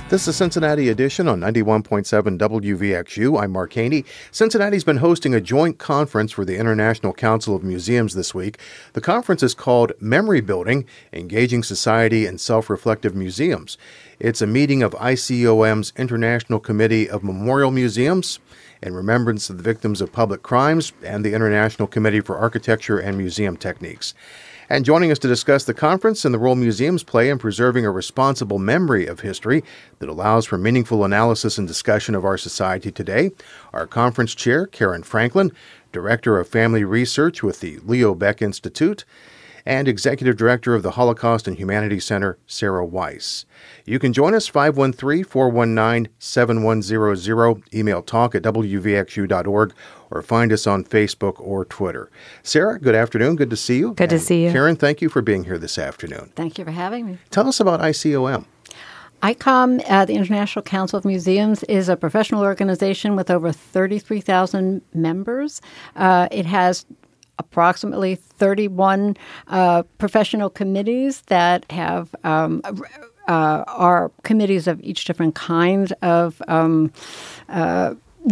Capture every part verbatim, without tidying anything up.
This is Cincinnati Edition on ninety-one point seven W V X U. I'm Mark Haney. Cincinnati's been hosting a joint conference for the International Council of Museums this week. The conference is called Memory Building, Engaging Society in Self-Reflective Museums. It's a meeting of I C O M's International Committee of Memorial Museums in remembrance of the victims of public crimes and the International Committee for Architecture and Museum Techniques. And joining us to discuss the conference and the role museums play in preserving a responsible memory of history that allows for meaningful analysis and discussion of our society today, our conference chair, Karen Franklin, Director of Family Research with the Leo Baeck Institute, and Executive Director of the Holocaust and Humanities Center, Sarah Weiss. You can join us, five one three, four one nine, seven one zero zero, email talk at w v x u dot org, or find us on Facebook or Twitter. Sarah, good afternoon. Good to see you. Good and to see you. Karen, thank you for being here this afternoon. Thank you for having me. Tell us about I C O M. I C O M, uh, the International Council of Museums, is a professional organization with over thirty-three thousand members. Uh, it has approximately thirty-one uh, professional committees that have um, uh, are committees of each different kind of um, uh,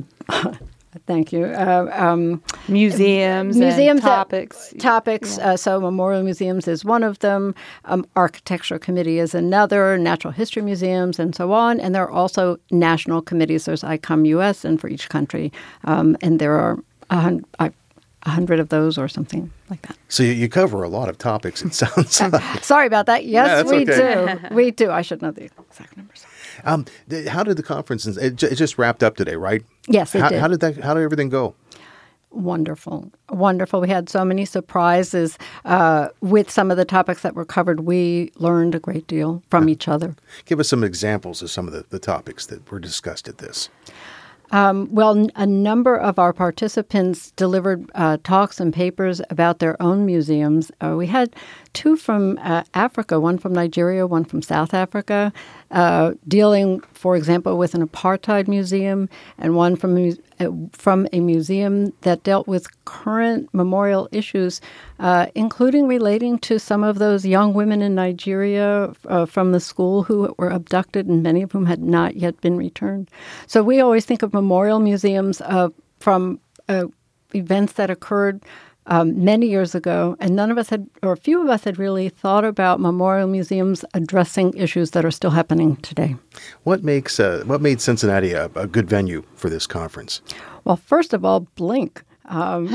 Thank you. Uh, um, museums, museums and topics. That, topics. Yeah. Uh, so memorial museums is one of them. Um, architecture committee is another. Natural history museums, and so on. And there are also national committees. There's I C O M U S, and for each country, um, and there are a hundred. A hundred of those or something like that. So you cover a lot of topics, it sounds like. Sorry about that. Yes, yeah, we okay. do. We do. I should know the exact numbers. Um, th- how did the conference, it, j- it just wrapped up today, right? Yes, it how, did. How did that? How did everything go? Wonderful. Wonderful. We had so many surprises uh, with some of the topics that were covered. We learned a great deal from each other. Give us some examples of some of the, the topics that were discussed at this. Um, well, n- a number of our participants delivered uh, talks and papers about their own museums. Uh, we had two from uh, Africa, one from Nigeria, one from South Africa, uh, dealing, for example, with an apartheid museum, and one from a, uh, from a museum that dealt with current memorial issues, uh, including relating to some of those young women in Nigeria uh, from the school who were abducted, and many of whom had not yet been returned. So we always think of memorial museums uh, from uh, events that occurred Um, many years ago, and none of us had, or a few of us had really thought about memorial museums addressing issues that are still happening today. What makes uh, what made Cincinnati a, a good venue for this conference? Well, first of all, Blink. Um,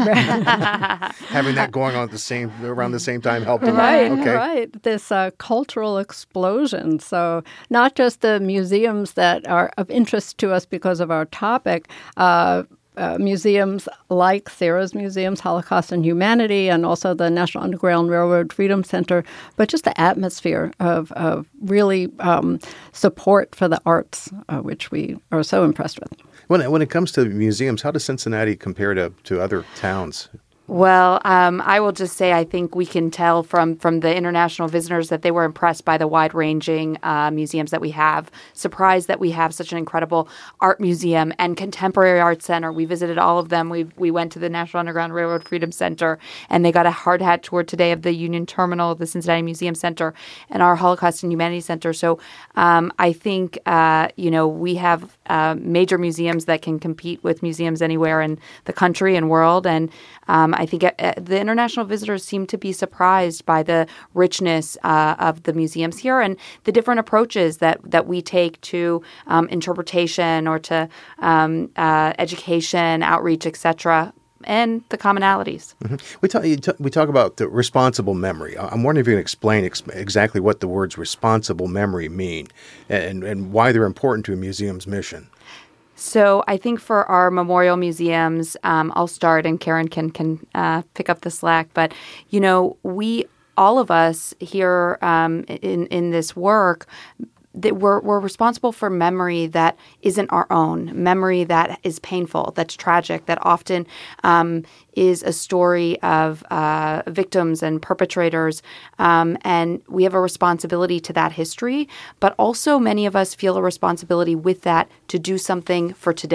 Having that going on at the same around the same time helped a lot. Right, Okay. right. This uh, cultural explosion. So not just the museums that are of interest to us because of our topic. Uh, Uh, museums like Sarah's Museums, Holocaust and Humanity, and also the National Underground Railroad Freedom Center, but just the atmosphere of, of really um, support for the arts, uh, which we are so impressed with. When it, when it comes to museums, how does Cincinnati compare to, to other towns? Well, um, I will just say I think we can tell from, from the international visitors that they were impressed by the wide-ranging uh, museums that we have, surprised that we have such an incredible art museum and contemporary art center. We visited all of them. We we went to the National Underground Railroad Freedom Center, and they got a hard hat tour today of the Union Terminal, the Cincinnati Museum Center, and our Holocaust and Humanities Center. So um, I think, uh, you know, we have uh, major museums that can compete with museums anywhere in the country and world, and um, I think uh, the international visitors seem to be surprised by the richness uh, of the museums here and the different approaches that, that we take to um, interpretation or to um, uh, education, outreach, et cetera, and the commonalities. Mm-hmm. We talk, you t- we talk about the responsible memory. I'm wondering if you can explain ex- exactly what the words responsible memory mean and, and why they're important to a museum's mission. So I think for our memorial museums, um, I'll start and Karen can can uh, pick up the slack. But, you know, we, all of us here um, in, in this work, that we're, we're responsible for memory that isn't our own, memory that is painful, that's tragic, that often um, is a story of uh, victims and perpetrators. Um, and we have a responsibility to that history, but also many of us feel a responsibility with that to do something for today.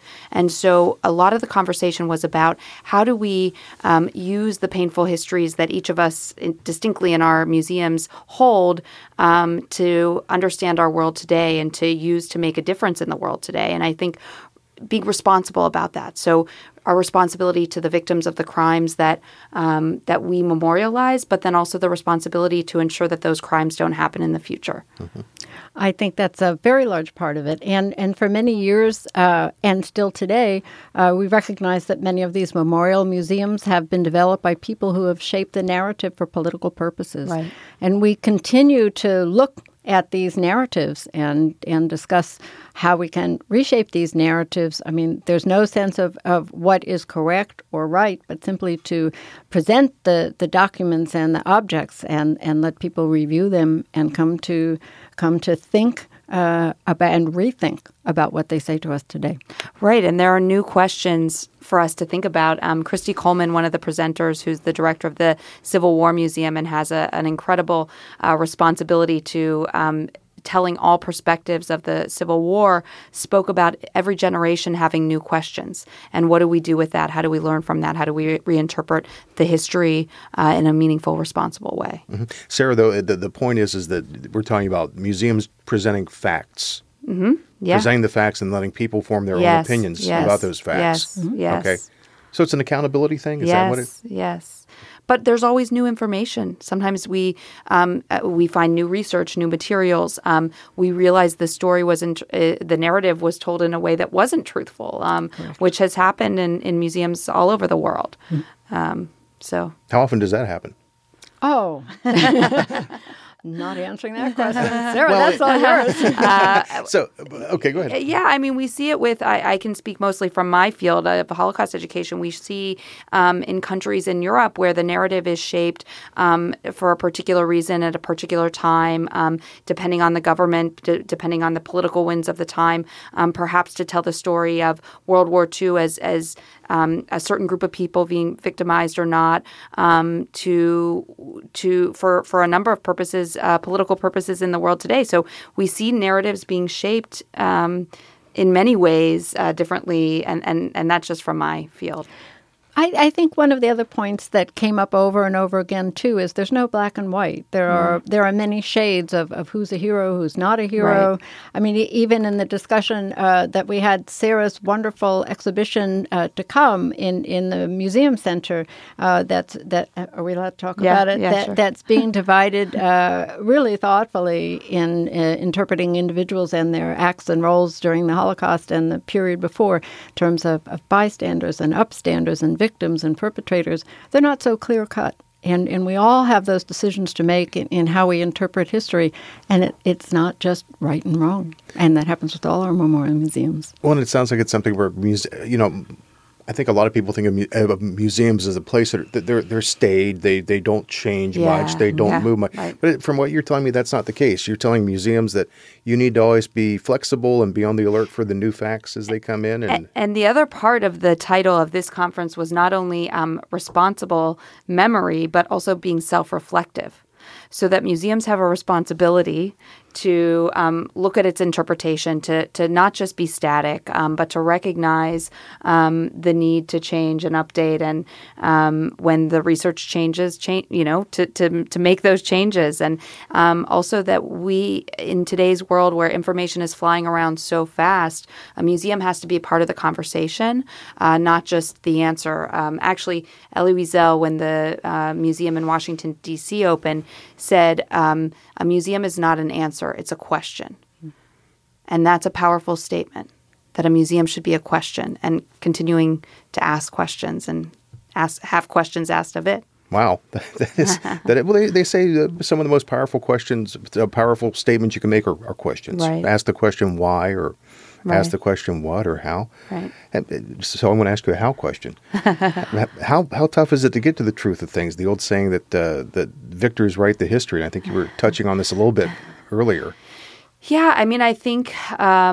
And so a lot of the conversation was about how do we um, use the painful histories that each of us in, distinctly in our museums hold um, to understand our world today and to use to make a difference in the world today. And I think being responsible about that. So our responsibility to the victims of the crimes that um, that we memorialize, but then also the responsibility to ensure that those crimes don't happen in the future. Mm-hmm. I think that's a very large part of it. And and for many years, uh, and still today, uh, we recognize that many of these memorial museums have been developed by people who have shaped the narrative for political purposes. Right. And we continue to look at these narratives and, and discuss how we can reshape these narratives. I mean, there's no sense of, of what is correct or right, but simply to present the, the documents and the objects and, and let people review them and come to come to think uh, about and rethink about what they say to us today. Right, and there are new questions for us to think about. Um, Christy Coleman, one of the presenters, who's the director of the Civil War Museum and has a, an incredible uh, responsibility to um, telling all perspectives of the Civil War, spoke about every generation having new questions. And what do we do with that? How do we learn from that? How do we re- reinterpret the history uh, in a meaningful, responsible way? Mm-hmm. Sarah, though, the, the point is, is that we're talking about museums presenting facts. Mm-hmm. Yeah. Presenting the facts and letting people form their yes. own opinions yes. about those facts. Yes. Mm-hmm. Yes. Okay. So it's an accountability thing? Is yes. that what it? Yes. But there's always new information. Sometimes we um, uh, we find new research, new materials. Um, we realize the story wasn't, uh, the narrative was told in a way that wasn't truthful, um, which has happened in, in museums all over the world. Mm-hmm. Um, so, how often does that happen? Oh. Not answering that question. Sarah, well, that's all yours. Uh, so, okay, go ahead. Yeah, I mean, we see it with, I, I can speak mostly from my field of Holocaust education. We see um, in countries in Europe where the narrative is shaped um, for a particular reason at a particular time, um, depending on the government, d- depending on the political winds of the time, um, perhaps to tell the story of World War Two as, as Um, a certain group of people being victimized or not, um, to to for for a number of purposes, uh, political purposes in the world today. So we see narratives being shaped um, in many ways uh, differently, and, and and that's just from my field. I, I think one of the other points that came up over and over again, too, is there's no black and white. There are mm. there are many shades of, of who's a hero, who's not a hero. Right. I mean, even in the discussion uh, that we had, Sarah's wonderful exhibition uh, to come in, in the museum center, uh, that's, that, are we allowed to talk yeah, about it? Yeah, that, sure. That's being divided uh, really thoughtfully in uh, interpreting individuals and their acts and roles during the Holocaust and the period before, in terms of, of bystanders and upstanders and victims. victims and perpetrators. They're not so clear-cut. And and we all have those decisions to make in, in how we interpret history. And it, it's not just right and wrong. And that happens with all our memorial museums. Well, and it sounds like it's something where, muse- you know, I think a lot of people think of, mu- of museums as a place that, that they're they're staid, they they don't change yeah, much, they don't yeah, move much. Right. But from what you're telling me, that's not the case. You're telling museums that you need to always be flexible and be on the alert for the new facts as they come in. And and, and the other part of the title of this conference was not only um, responsible memory, but also being self-reflective. So that museums have a responsibility to um, look at its interpretation, to to not just be static, um, but to recognize um, the need to change and update, and um, when the research changes, change you know to to to make those changes, and um, also that we in today's world where information is flying around so fast, a museum has to be a part of the conversation, uh, not just the answer. Um, actually, Elie Wiesel, when the uh, museum in Washington D C opened, said um, a museum is not an answer. It's a question. And that's a powerful statement, that a museum should be a question and continuing to ask questions and ask, have questions asked of it. Wow. that is, that, well, they, they say uh, some of the most powerful questions, uh, powerful statements you can make are, are questions. Right. Ask the question why, or right. ask the question what or how. Right. And so I'm going to ask you a how question. how how tough is it to get to the truth of things? The old saying that uh, that victors write the history. And I think you were touching on this a little bit earlier. Yeah, I mean, I think um,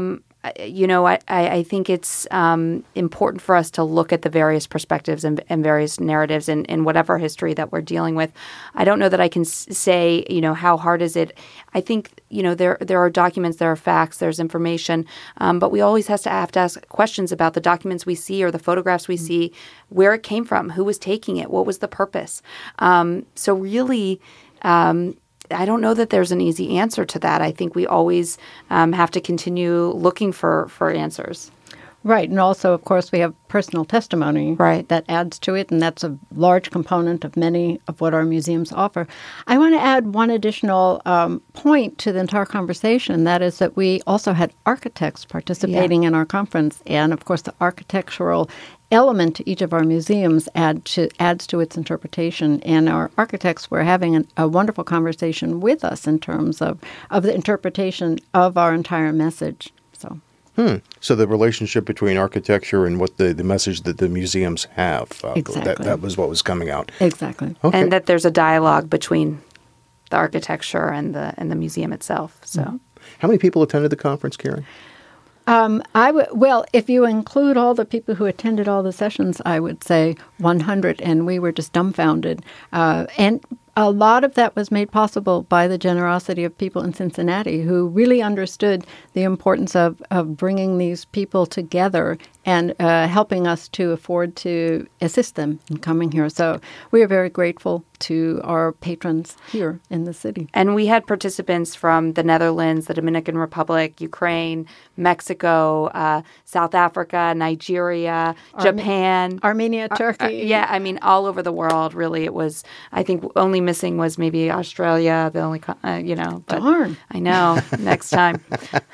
you know, I, I think it's um, important for us to look at the various perspectives and, and various narratives in, in whatever history that we're dealing with. I don't know that I can s- say, you know, how hard is it? I think, you know, there there are documents, there are facts, there's information, um, but we always has to have to ask questions about the documents we see or the photographs we mm-hmm. see, where it came from, who was taking it, what was the purpose. Um, so really, um, I don't know that there's an easy answer to that. I think we always um, have to continue looking for, for answers. Right. And also, of course, we have personal testimony right. that adds to it, and that's a large component of many of what our museums offer. I want to add one additional um, point to the entire conversation, and that is that we also had architects participating yeah. in our conference. And, of course, the architectural element to each of our museums add to, adds to its interpretation. And our architects were having an, a wonderful conversation with us in terms of, of the interpretation of our entire message. So. Hmm. So the relationship between architecture and what the, the message that the museums have. Uh, exactly. That, that was what was coming out. Exactly. Okay. And that there's a dialogue between the architecture and the and the museum itself. So, mm-hmm. How many people attended the conference, Karen? Um, I w- well, if you include all the people who attended all the sessions, I would say one hundred, and we were just dumbfounded. Uh, and a lot of that was made possible by the generosity of people in Cincinnati who really understood the importance of, of bringing these people together and uh, helping us to afford to assist them in coming here. So we are very grateful to our patrons here in the city. And we had participants from the Netherlands, the Dominican Republic, Ukraine, Mexico, uh, South Africa, Nigeria, Arme- Japan. Armenia, Turkey. Uh, uh, yeah, I mean, all over the world, really. It was, I think, only missing was maybe Australia, the only, uh, you know. But Darn. I know. Next time.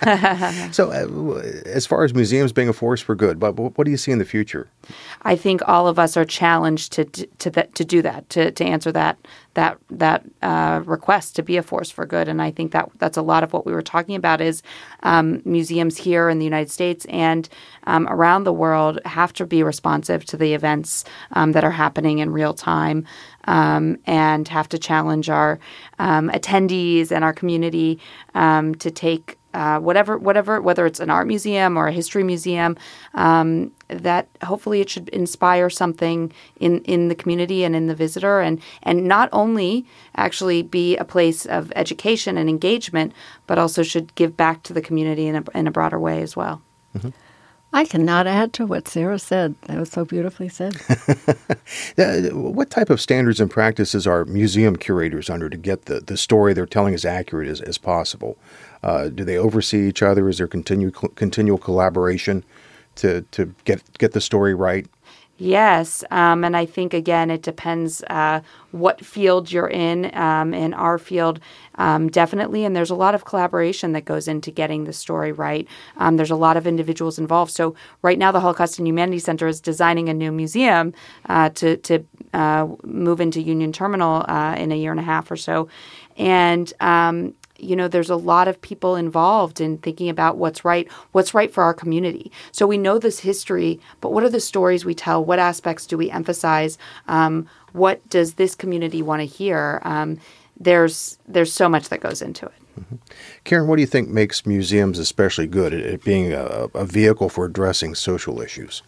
So uh, as far as museums being a force for good, but what do you see in the future? I think all of us are challenged to to that, to do that, to, to answer that that that uh, request to be a force for good. And I think that that's a lot of what we were talking about is um, museums here in the United States and um, around the world have to be responsive to the events um, that are happening in real time um, and have to challenge our um, attendees and our community um, to take Uh, whatever, whatever, whether it's an art museum or a history museum, um, that hopefully it should inspire something in, in the community and in the visitor, and and not only actually be a place of education and engagement, but also should give back to the community in a, in a broader way as well. Mm-hmm. I cannot add to what Sarah said. That was so beautifully said. What type of standards and practices are museum curators under to get the, the story they're telling as accurate as, as possible? Uh, do they oversee each other? Is there continue, continual collaboration to, to get get the story right? Yes, um, and I think, again, it depends uh, what field you're in. Um, in our field, um, definitely, and there's a lot of collaboration that goes into getting the story right. Um, there's a lot of individuals involved. So right now, the Holocaust and Humanities Center is designing a new museum uh, to, to uh, move into Union Terminal uh, in a year and a half or so. And um you know, there's a lot of people involved in thinking about what's right, what's right for our community. So we know this history, but what are the stories we tell? What aspects do we emphasize? Um, what does this community want to hear? Um, there's there's so much that goes into it. Mm-hmm. Karen, what do you think makes museums especially good at, at being a, a vehicle for addressing social issues?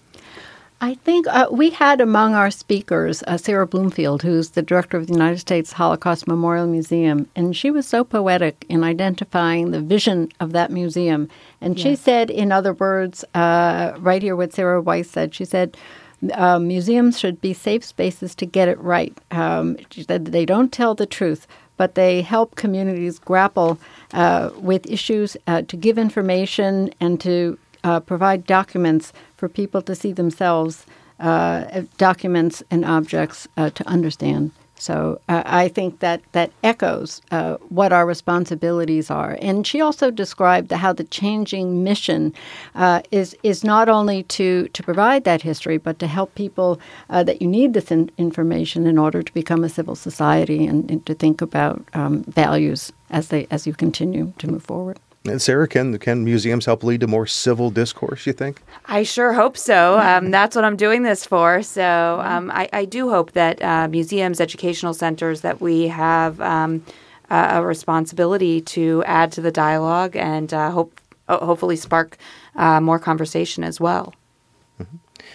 I think uh, we had among our speakers uh, Sarah Bloomfield, who's the director of the United States Holocaust Memorial Museum, and she was so poetic in identifying the vision of that museum. And yes. She said, in other words, uh, right here what Sarah Weiss said, she said, uh, museums should be safe spaces to get it right. Um, she said they don't tell the truth, but they help communities grapple uh, with issues, uh, to give information and to uh, provide documents for people to see themselves, uh, documents and objects uh, to understand. So uh, I think that that echoes uh, what our responsibilities are. And she also described how the changing mission uh, is is not only to, to provide that history, but to help people uh, that you need this in- information in order to become a civil society and, and to think about um, values as they as you continue to move forward. And Sarah, can can museums help lead to more civil discourse, you think? I sure hope so. Um, that's what I'm doing this for. So um, I, I do hope that uh, museums, educational centers, that we have um, a, a responsibility to add to the dialogue and uh, hope ho- hopefully spark uh, more conversation as well. Mm-hmm.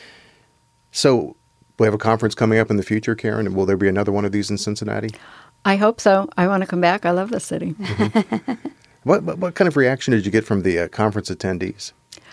So we have a conference coming up in the future, Karen, and will there be another one of these in Cincinnati? I hope so. I want to come back. I love the city. Mm-hmm. what, what what kind of reaction did you get from the uh, conference attendees?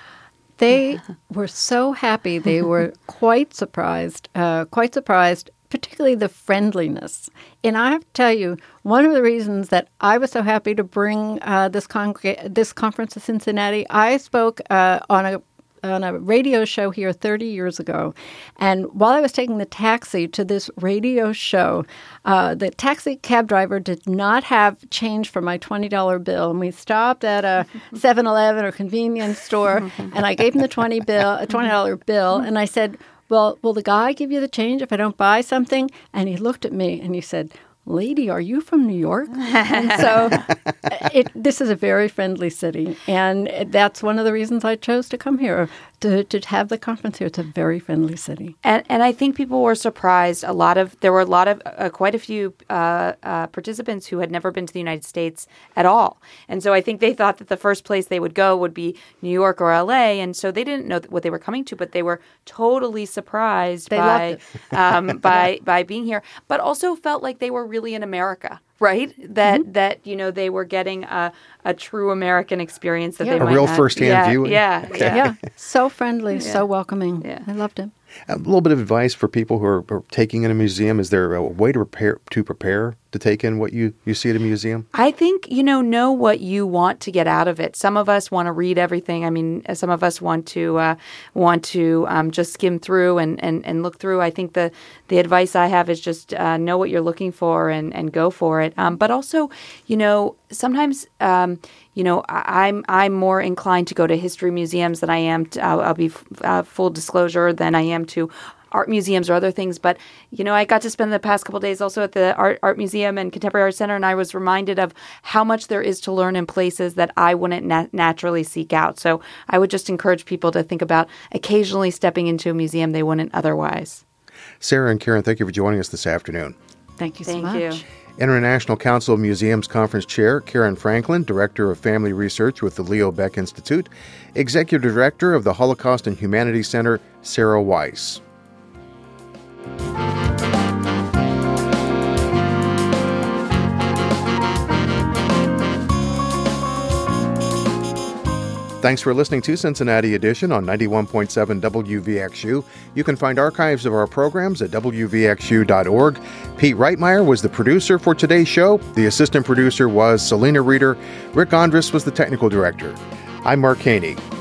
They were so happy. They were quite surprised, uh, quite surprised, particularly the friendliness. And I have to tell you, one of the reasons that I was so happy to bring uh, this con- this conference to Cincinnati, I spoke uh, on a on a radio show here thirty years ago. And while I was taking the taxi to this radio show, uh, the taxi cab driver did not have change for my twenty dollar bill. And we stopped at a seven eleven or convenience store, and I gave him the twenty bill, a twenty dollar bill, and I said, well, will the guy give you the change if I don't buy something? And he looked at me and he said, lady, are you from New York? And so it, this is a very friendly city. And that's one of the reasons I chose to come here, to, to have the conference here. It's a very friendly city. And and I think people were surprised. A lot of, there were a lot of, uh, quite a few uh, uh, participants who had never been to the United States at all. And so I think they thought that the first place they would go would be New York or L A. And so they didn't know what they were coming to, but they were totally surprised they by, um, by, by being here, but also felt like they were really in America, right? That mm-hmm. that you know they were getting a, a true American experience that yeah. they a might real not, firsthand yeah, viewing. Yeah, okay. yeah, yeah. So friendly, yeah. so welcoming. Yeah. I loved him. A little bit of advice for people who are, are taking in a museum. Is there a way to prepare to prepare to take in what you, you see at a museum? I think, you know, know what you want to get out of it. Some of us want to read everything. I mean, some of us want to uh, want to um, just skim through and, and, and look through. I think the, the advice I have is just uh, know what you're looking for and, and go for it. Um, but also, you know, sometimes, um, you know, I, I'm I'm more inclined to go to history museums than I am to, I'll, I'll be uh, full disclosure, than I am to art museums or other things. But, you know, I got to spend the past couple of days also at the Art, Art Museum and Contemporary Art Center, and I was reminded of how much there is to learn in places that I wouldn't nat- naturally seek out. So I would just encourage people to think about occasionally stepping into a museum they wouldn't otherwise. Sarah and Karen, thank you for joining us this afternoon. Thank you so Thank much. you. International Council of Museums Conference Chair Karen Franklin, Director of Family Research with the Leo Baeck Institute, Executive Director of the Holocaust and Humanities Center, Sarah Weiss. Thanks for listening to Cincinnati Edition on ninety-one point seven W V X U. You can find archives of our programs at W V X U dot org. Pete Reitmeyer was the producer for today's show. The assistant producer was Selena Reeder. Rick Andrus was the technical director. I'm Mark Haney.